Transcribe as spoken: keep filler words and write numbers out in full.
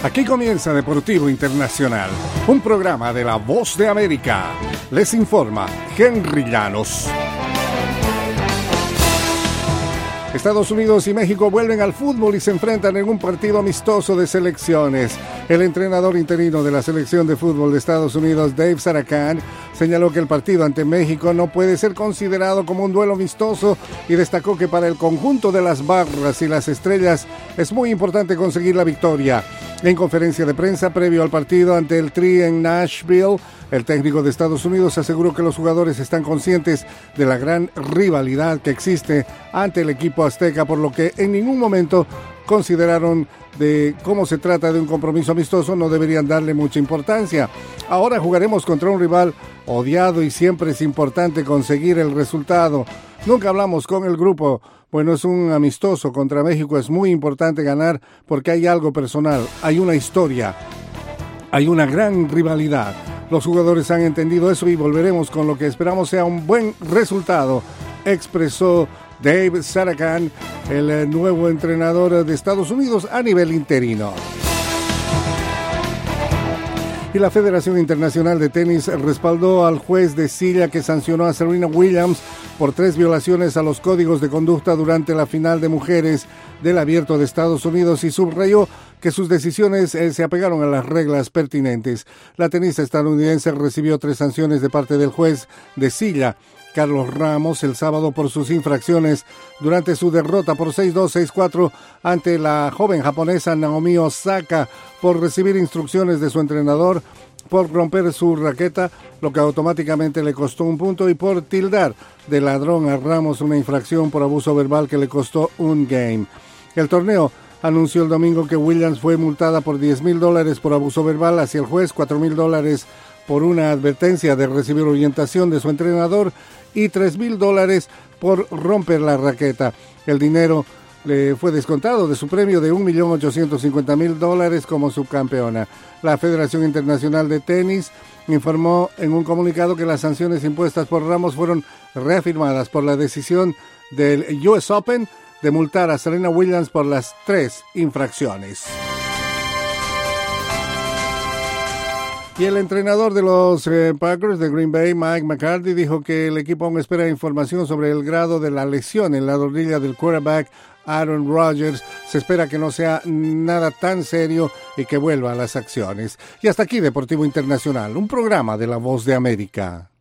Aquí comienza Deportivo Internacional, un programa de La Voz de América. Les informa Henry Llanos. Estados Unidos y México vuelven al fútbol y se enfrentan en un partido amistoso de selecciones. El entrenador interino de la selección de fútbol de Estados Unidos, Dave Sarachan, señaló que el partido ante México no puede ser considerado como un duelo amistoso y destacó que para el conjunto de las barras y las estrellas es muy importante conseguir la victoria. En conferencia de prensa previo al partido ante el Tri en Nashville, el técnico de Estados Unidos aseguró que los jugadores están conscientes de la gran rivalidad que existe ante el equipo azteca, por lo que en ningún momento consideraron de cómo se trata de un compromiso amistoso, no deberían darle mucha importancia. Ahora jugaremos contra un rival odiado y siempre es importante conseguir el resultado. Nunca hablamos con el grupo. Bueno, es un amistoso contra México, es muy importante ganar porque hay algo personal, hay una historia, hay una gran rivalidad. Los jugadores han entendido eso y volveremos con lo que esperamos sea un buen resultado, expresó Dave Sarachan, el nuevo entrenador de Estados Unidos a nivel interino. Y la Federación Internacional de Tenis respaldó al juez de Silla que sancionó a Serena Williams por tres violaciones a los códigos de conducta durante la final de mujeres del Abierto de Estados Unidos y subrayó que sus decisiones eh, se apegaron a las reglas pertinentes. La tenista estadounidense recibió tres sanciones de parte del juez de Silla, Carlos Ramos, el sábado por sus infracciones durante su derrota por seis dos, seis cuatro ante la joven japonesa Naomi Osaka por recibir instrucciones de su entrenador, por romper su raqueta, lo que automáticamente le costó un punto, y por tildar de ladrón a Ramos, una infracción por abuso verbal que le costó un game. El torneo anunció el domingo que Williams fue multada por diez mil dólares por abuso verbal hacia el juez, cuatro mil dólares por una advertencia de recibir orientación de su entrenador y tres mil dólares por romper la raqueta. El dinero le fue descontado de su premio de un millón ochocientos cincuenta mil dólares como subcampeona. La Federación Internacional de Tenis informó en un comunicado que las sanciones impuestas por Ramos fueron reafirmadas por la decisión del U S Open de multar a Serena Williams por las tres infracciones. Y el entrenador de los eh, Packers de Green Bay, Mike McCarthy, dijo que el equipo aún espera información sobre el grado de la lesión en la rodilla del quarterback Aaron Rodgers. Se espera que no sea nada tan serio y que vuelva a las acciones. Y hasta aquí Deportivo Internacional, un programa de La Voz de América.